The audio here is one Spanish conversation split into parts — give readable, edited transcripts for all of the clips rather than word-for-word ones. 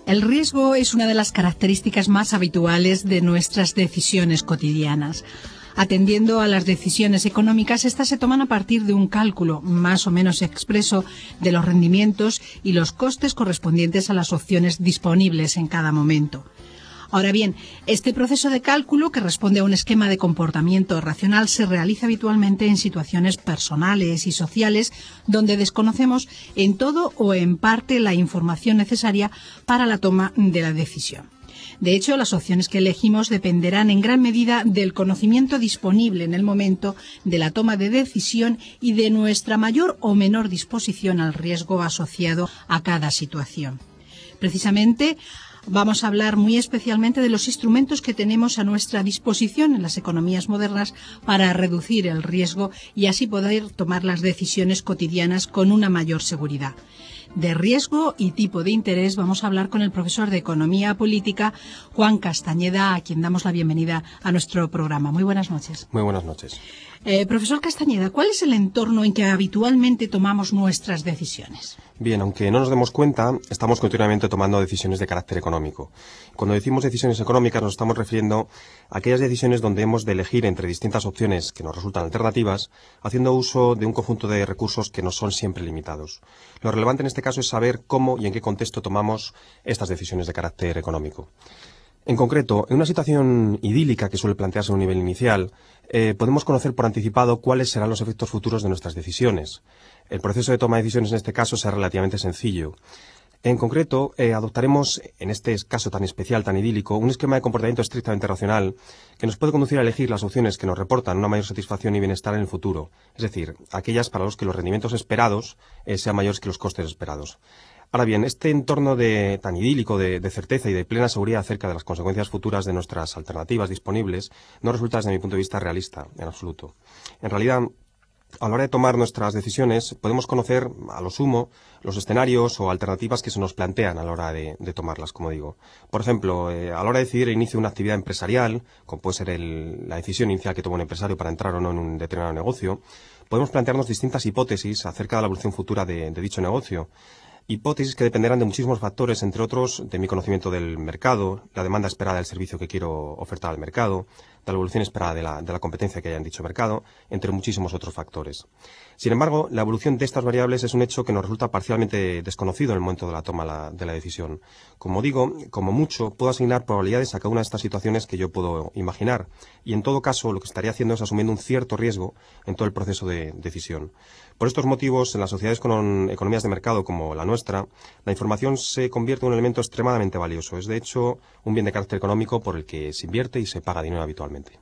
El riesgo es una de las características más habituales de nuestras decisiones cotidianas. Atendiendo a las decisiones económicas, estas se toman a partir de un cálculo más o menos expreso de los rendimientos y los costes correspondientes a las opciones disponibles en cada momento. Ahora bien, este proceso de cálculo, que responde a un esquema de comportamiento racional, se realiza habitualmente en situaciones personales y sociales donde desconocemos en todo o en parte la información necesaria para la toma de la decisión. De hecho, las opciones que elegimos dependerán en gran medida del conocimiento disponible en el momento de la toma de decisión y de nuestra mayor o menor disposición al riesgo asociado a cada situación. Precisamente, vamos a hablar muy especialmente de los instrumentos que tenemos a nuestra disposición en las economías modernas para reducir el riesgo y así poder tomar las decisiones cotidianas con una mayor seguridad. De riesgo y tipo de interés vamos a hablar con el profesor de Economía Política, Juan Castañeda, a quien damos la bienvenida a nuestro programa. Muy buenas noches. Muy buenas noches. Profesor Castañeda, ¿cuál es el entorno en que habitualmente tomamos nuestras decisiones? Bien, aunque no nos demos cuenta, estamos continuamente tomando decisiones de carácter económico. Cuando decimos decisiones económicas nos estamos refiriendo a aquellas decisiones donde hemos de elegir entre distintas opciones que nos resultan alternativas, haciendo uso de un conjunto de recursos que no son siempre limitados. Lo relevante en este caso es saber cómo y en qué contexto tomamos estas decisiones de carácter económico. En concreto, en una situación idílica que suele plantearse a un nivel inicial, podemos conocer por anticipado cuáles serán los efectos futuros de nuestras decisiones. El proceso de toma de decisiones en este caso será relativamente sencillo. En concreto, adoptaremos, en este caso tan especial, tan idílico, un esquema de comportamiento estrictamente racional que nos puede conducir a elegir las opciones que nos reportan una mayor satisfacción y bienestar en el futuro, es decir, aquellas para los que los rendimientos esperados sean mayores que los costes esperados. Ahora bien, este entorno tan idílico de certeza y de plena seguridad acerca de las consecuencias futuras de nuestras alternativas disponibles no resulta desde mi punto de vista realista, en absoluto. En realidad, a la hora de tomar nuestras decisiones, podemos conocer, a lo sumo, los escenarios o alternativas que se nos plantean a la hora de tomarlas, como digo. Por ejemplo, a la hora de decidir el inicio de una actividad empresarial, como puede ser la decisión inicial que toma un empresario para entrar o no en un determinado negocio, podemos plantearnos distintas hipótesis acerca de la evolución futura de dicho negocio. Hipótesis que dependerán de muchísimos factores, entre otros, de mi conocimiento del mercado, la demanda esperada del servicio que quiero ofertar al mercado, de la evolución esperada de la competencia que haya en dicho mercado, entre muchísimos otros factores. Sin embargo, la evolución de estas variables es un hecho que nos resulta parcialmente desconocido en el momento de la toma de la decisión. Como digo, como mucho, puedo asignar probabilidades a cada una de estas situaciones que yo puedo imaginar, y en todo caso lo que estaría haciendo es asumiendo un cierto riesgo en todo el proceso de decisión. Por estos motivos, en las sociedades con economías de mercado como la nuestra, la información se convierte en un elemento extremadamente valioso. Es, de hecho, un bien de carácter económico por el que se invierte y se paga dinero habitualmente.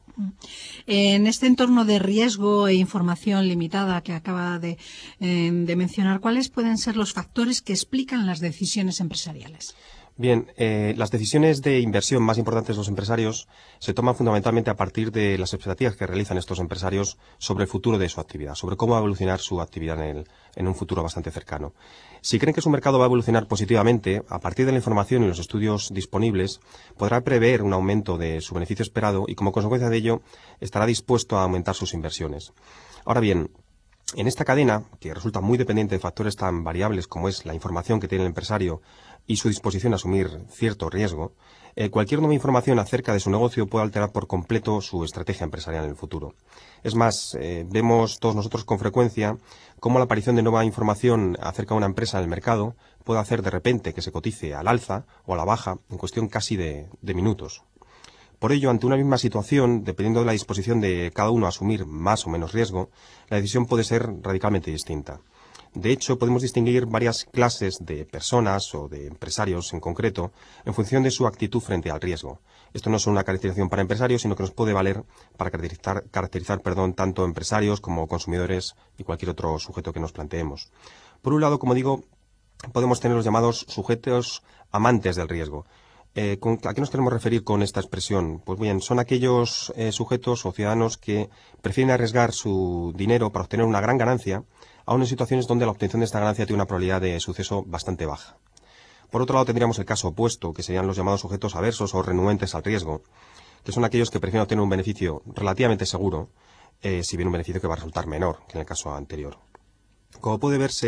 En este entorno de riesgo e información limitada que acaba de mencionar, ¿cuáles pueden ser los factores que explican las decisiones empresariales? Bien, las decisiones de inversión más importantes de los empresarios se toman fundamentalmente a partir de las expectativas que realizan estos empresarios sobre el futuro de su actividad, sobre cómo va a evolucionar su actividad en un futuro bastante cercano. Si creen que su mercado va a evolucionar positivamente, a partir de la información y los estudios disponibles, podrá prever un aumento de su beneficio esperado y, como consecuencia de ello, estará dispuesto a aumentar sus inversiones. Ahora bien, en esta cadena, que resulta muy dependiente de factores tan variables como es la información que tiene el empresario y su disposición a asumir cierto riesgo, cualquier nueva información acerca de su negocio puede alterar por completo su estrategia empresarial en el futuro. Es más, vemos todos nosotros con frecuencia cómo la aparición de nueva información acerca de una empresa en el mercado puede hacer de repente que se cotice al alza o a la baja en cuestión casi de minutos. Por ello, ante una misma situación, dependiendo de la disposición de cada uno a asumir más o menos riesgo, la decisión puede ser radicalmente distinta. De hecho, podemos distinguir varias clases de personas o de empresarios en concreto en función de su actitud frente al riesgo. Esto no es una caracterización para empresarios, sino que nos puede valer para caracterizar tanto empresarios como consumidores y cualquier otro sujeto que nos planteemos. Por un lado, como digo, podemos tener los llamados sujetos amantes del riesgo. ¿A qué nos queremos referir con esta expresión? Pues bien, son aquellos sujetos o ciudadanos que prefieren arriesgar su dinero para obtener una gran ganancia, aun en situaciones donde la obtención de esta ganancia tiene una probabilidad de suceso bastante baja. Por otro lado, tendríamos el caso opuesto, que serían los llamados sujetos aversos o renuentes al riesgo, que son aquellos que prefieren obtener un beneficio relativamente seguro, si bien un beneficio que va a resultar menor que en el caso anterior. Como puede verse,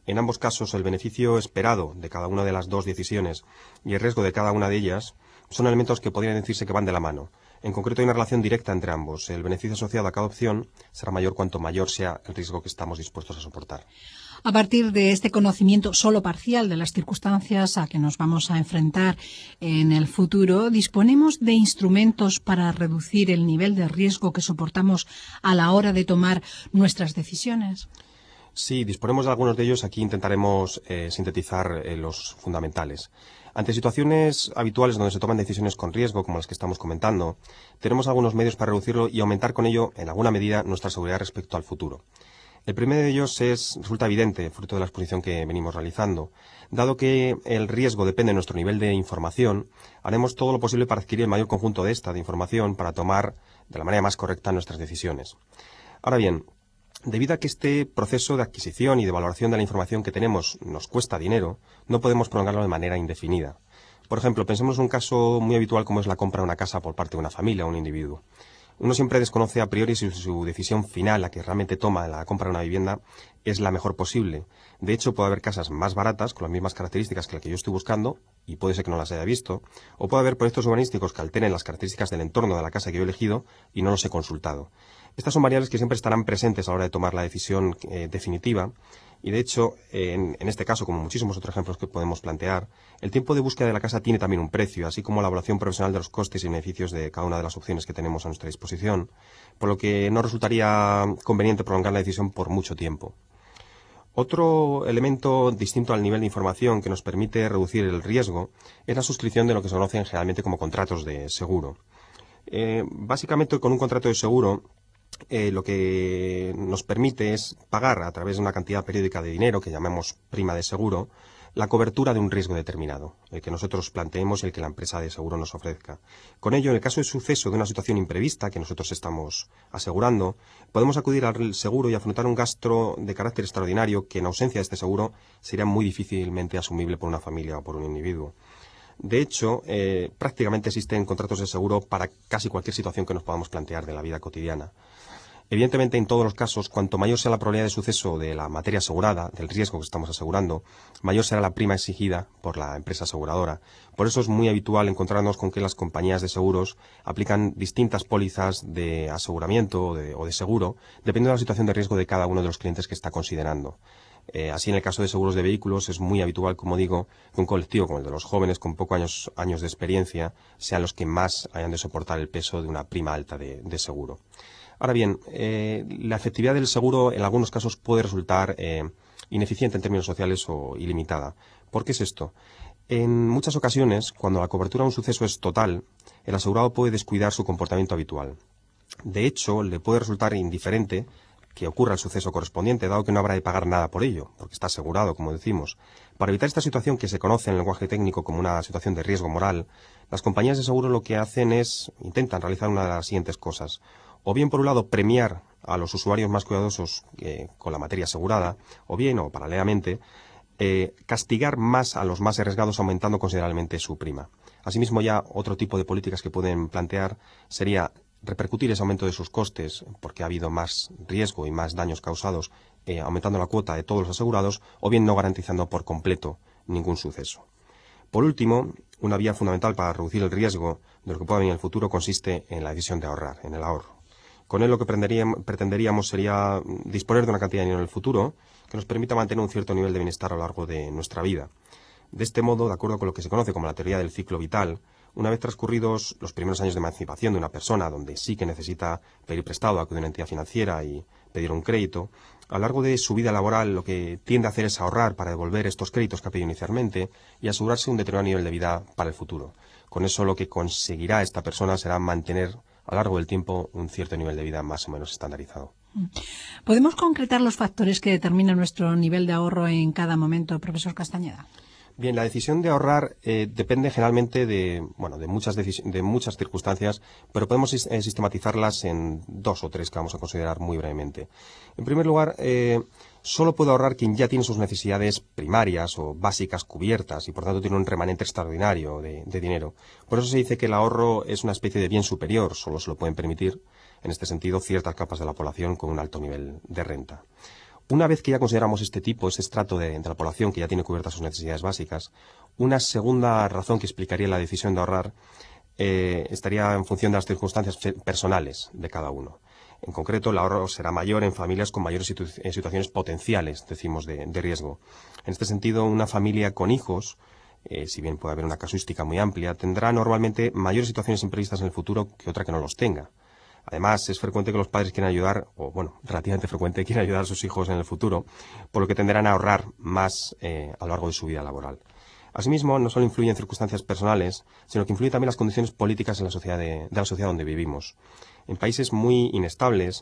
en ambos casos el beneficio esperado de cada una de las dos decisiones y el riesgo de cada una de ellas son elementos que podrían decirse que van de la mano. En concreto hay una relación directa entre ambos. El beneficio asociado a cada opción será mayor cuanto mayor sea el riesgo que estamos dispuestos a soportar. A partir de este conocimiento solo parcial de las circunstancias a que nos vamos a enfrentar en el futuro, ¿disponemos de instrumentos para reducir el nivel de riesgo que soportamos a la hora de tomar nuestras decisiones? Sí, disponemos de algunos de ellos. Aquí intentaremos sintetizar los fundamentales. Ante situaciones habituales donde se toman decisiones con riesgo, como las que estamos comentando, tenemos algunos medios para reducirlo y aumentar con ello, en alguna medida, nuestra seguridad respecto al futuro. El primero de ellos resulta evidente, fruto de la exposición que venimos realizando. Dado que el riesgo depende de nuestro nivel de información, haremos todo lo posible para adquirir el mayor conjunto de información para tomar de la manera más correcta nuestras decisiones. Ahora bien, debido a que este proceso de adquisición y de valoración de la información que tenemos nos cuesta dinero, no podemos prolongarlo de manera indefinida. Por ejemplo, pensemos en un caso muy habitual como es la compra de una casa por parte de una familia o un individuo. Uno siempre desconoce a priori si su decisión final, la que realmente toma en la compra de una vivienda, es la mejor posible. De hecho, puede haber casas más baratas, con las mismas características que la que yo estoy buscando, y puede ser que no las haya visto, o puede haber proyectos urbanísticos que alteren las características del entorno de la casa que yo he elegido y no los he consultado. Estas son variables que siempre estarán presentes a la hora de tomar la decisión definitiva, y de hecho, en este caso, como muchísimos otros ejemplos que podemos plantear, el tiempo de búsqueda de la casa tiene también un precio, así como la evaluación profesional de los costes y beneficios de cada una de las opciones que tenemos a nuestra disposición, por lo que no resultaría conveniente prolongar la decisión por mucho tiempo. Otro elemento distinto al nivel de información que nos permite reducir el riesgo es la suscripción de lo que se conocen generalmente como contratos de seguro. Básicamente, con un contrato de seguro, lo que nos permite es pagar a través de una cantidad periódica de dinero, que llamamos prima de seguro, la cobertura de un riesgo determinado, el que nosotros planteemos y el que la empresa de seguro nos ofrezca. Con ello, en el caso de suceso de una situación imprevista que nosotros estamos asegurando, podemos acudir al seguro y afrontar un gasto de carácter extraordinario que, en ausencia de este seguro, sería muy difícilmente asumible por una familia o por un individuo. De hecho, prácticamente existen contratos de seguro para casi cualquier situación que nos podamos plantear de la vida cotidiana. Evidentemente, en todos los casos, cuanto mayor sea la probabilidad de suceso de la materia asegurada, del riesgo que estamos asegurando, mayor será la prima exigida por la empresa aseguradora. Por eso es muy habitual encontrarnos con que las compañías de seguros aplican distintas pólizas de aseguramiento o de seguro, dependiendo de la situación de riesgo de cada uno de los clientes que está considerando. Así, en el caso de seguros de vehículos, es muy habitual, como digo, que un colectivo como el de los jóvenes con pocos años de experiencia sean los que más hayan de soportar el peso de una prima alta de seguro. Ahora bien, la efectividad del seguro en algunos casos puede resultar ineficiente en términos sociales o ilimitada. ¿Por qué es esto? En muchas ocasiones, cuando la cobertura de un suceso es total, el asegurado puede descuidar su comportamiento habitual. De hecho, le puede resultar indiferente que ocurra el suceso correspondiente, dado que no habrá de pagar nada por ello, porque está asegurado, como decimos. Para evitar esta situación que se conoce en el lenguaje técnico como una situación de riesgo moral, las compañías de seguro lo que hacen intentan realizar una de las siguientes cosas. O bien, por un lado, premiar a los usuarios más cuidadosos con la materia asegurada, o bien, o paralelamente, castigar más a los más arriesgados aumentando considerablemente su prima. Asimismo, ya otro tipo de políticas que pueden plantear sería repercutir ese aumento de sus costes, porque ha habido más riesgo y más daños causados, aumentando la cuota de todos los asegurados, o bien no garantizando por completo ningún suceso. Por último, una vía fundamental para reducir el riesgo de lo que pueda venir en el futuro consiste en la decisión de ahorrar, en el ahorro. Con él lo que pretenderíamos sería disponer de una cantidad de dinero en el futuro que nos permita mantener un cierto nivel de bienestar a lo largo de nuestra vida. De este modo, de acuerdo con lo que se conoce como la teoría del ciclo vital, una vez transcurridos los primeros años de emancipación de una persona, donde sí que necesita pedir prestado, acudir a una entidad financiera y pedir un crédito, a lo largo de su vida laboral lo que tiende a hacer es ahorrar para devolver estos créditos que ha pedido inicialmente y asegurarse un determinado nivel de vida para el futuro. Con eso lo que conseguirá esta persona será mantener a lo largo del tiempo un cierto nivel de vida más o menos estandarizado. ¿Podemos concretar los factores que determinan nuestro nivel de ahorro en cada momento, profesor Castañeda? Bien, la decisión de ahorrar depende generalmente de muchas circunstancias, pero podemos sistematizarlas en 2 o 3 que vamos a considerar muy brevemente. En primer lugar, solo puede ahorrar quien ya tiene sus necesidades primarias o básicas cubiertas y por tanto tiene un remanente extraordinario de dinero. Por eso se dice que el ahorro es una especie de bien superior, solo se lo pueden permitir, en este sentido, ciertas capas de la población con un alto nivel de renta. Una vez que ya consideramos este estrato de la población que ya tiene cubiertas sus necesidades básicas, una segunda razón que explicaría la decisión de ahorrar estaría en función de las circunstancias personales de cada uno. En concreto, el ahorro será mayor en familias con mayores situaciones potenciales, decimos, de riesgo. En este sentido, una familia con hijos, si bien puede haber una casuística muy amplia, tendrá normalmente mayores situaciones imprevistas en el futuro que otra que no los tenga. Además, es frecuente que los padres quieran ayudar, o bueno, relativamente frecuente, quieran ayudar a sus hijos en el futuro, por lo que tenderán a ahorrar más a lo largo de su vida laboral. Asimismo, no solo influyen circunstancias personales, sino que influyen también las condiciones políticas en la sociedad de la sociedad donde vivimos. En países muy inestables,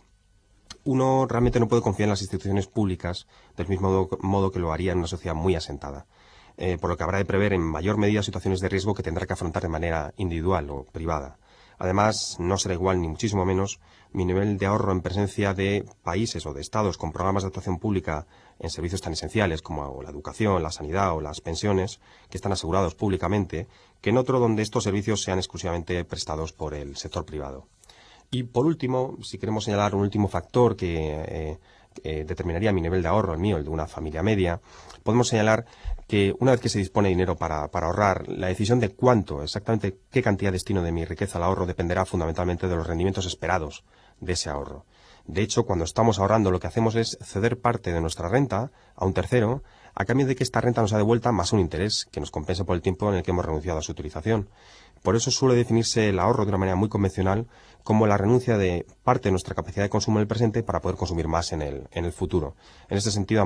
uno realmente no puede confiar en las instituciones públicas del mismo modo que lo haría en una sociedad muy asentada, por lo que habrá de prever en mayor medida situaciones de riesgo que tendrá que afrontar de manera individual o privada. Además, no será igual, ni muchísimo menos, mi nivel de ahorro en presencia de países o de estados con programas de actuación pública en servicios tan esenciales como la educación, la sanidad o las pensiones, que están asegurados públicamente, que en otro donde estos servicios sean exclusivamente prestados por el sector privado. Y por último, si queremos señalar un último factor que determinaría mi nivel de ahorro, el mío, el de una familia media, podemos señalar que una vez que se dispone de dinero para ahorrar, la decisión de cuánto, exactamente qué cantidad destino de mi riqueza al ahorro dependerá fundamentalmente de los rendimientos esperados de ese ahorro. De hecho, cuando estamos ahorrando, lo que hacemos es ceder parte de nuestra renta a un tercero, a cambio de que esta renta nos ha devuelta más un interés que nos compensa por el tiempo en el que hemos renunciado a su utilización. Por eso suele definirse el ahorro de una manera muy convencional como la renuncia de parte de nuestra capacidad de consumo en el presente para poder consumir más en el futuro. En este sentido,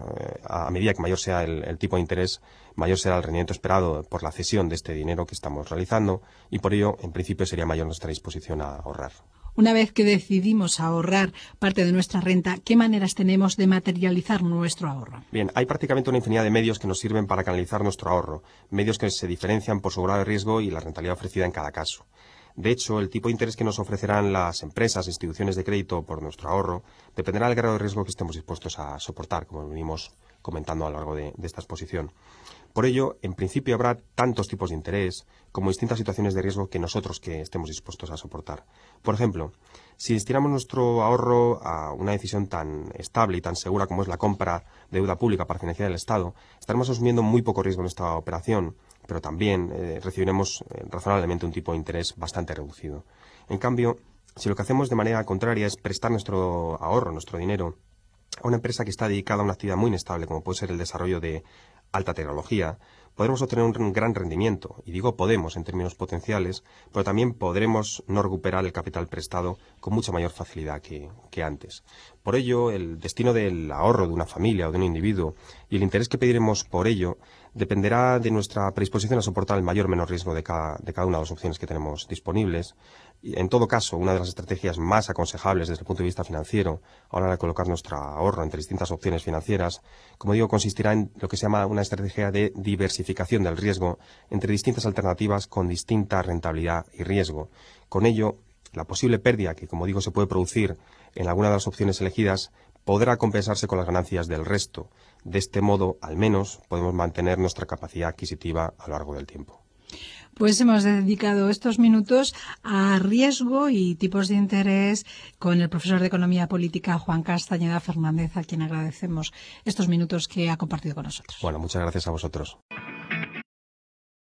a medida que mayor sea el tipo de interés, mayor será el rendimiento esperado por la cesión de este dinero que estamos realizando y por ello, en principio, sería mayor nuestra disposición a ahorrar. Una vez que decidimos ahorrar parte de nuestra renta, ¿qué maneras tenemos de materializar nuestro ahorro? Bien, hay prácticamente una infinidad de medios que nos sirven para canalizar nuestro ahorro, medios que se diferencian por su grado de riesgo y la rentabilidad ofrecida en cada caso. De hecho, el tipo de interés que nos ofrecerán las empresas e instituciones de crédito por nuestro ahorro dependerá del grado de riesgo que estemos dispuestos a soportar, como venimos comentando a lo largo de esta exposición. Por ello, en principio habrá tantos tipos de interés como distintas situaciones de riesgo que estemos dispuestos a soportar. Por ejemplo, si destinamos nuestro ahorro a una decisión tan estable y tan segura como es la compra de deuda pública para financiar el Estado, estaremos asumiendo muy poco riesgo en esta operación, pero también recibiremos razonablemente un tipo de interés bastante reducido. En cambio, si lo que hacemos de manera contraria es prestar nuestro ahorro, nuestro dinero, a una empresa que está dedicada a una actividad muy inestable, como puede ser el desarrollo de alta tecnología, podremos obtener un gran rendimiento. Y digo podemos en términos potenciales, pero también podremos no recuperar el capital prestado con mucha mayor facilidad que antes. Por ello, el destino del ahorro de una familia o de un individuo y el interés que pediremos por ello dependerá de nuestra predisposición a soportar el mayor o menor riesgo de cada una de las opciones que tenemos disponibles. Y en todo caso, una de las estrategias más aconsejables desde el punto de vista financiero a la hora de colocar nuestro ahorro entre distintas opciones financieras, como digo, consistirá en lo que se llama una estrategia de diversificación del riesgo entre distintas alternativas con distinta rentabilidad y riesgo. Con ello, la posible pérdida que, como digo, se puede producir en alguna de las opciones elegidas podrá compensarse con las ganancias del resto. De este modo, al menos, podemos mantener nuestra capacidad adquisitiva a lo largo del tiempo. Pues hemos dedicado estos minutos a riesgo y tipos de interés con el profesor de Economía Política Juan Castañeda Fernández, a quien agradecemos estos minutos que ha compartido con nosotros. Bueno, muchas gracias a vosotros.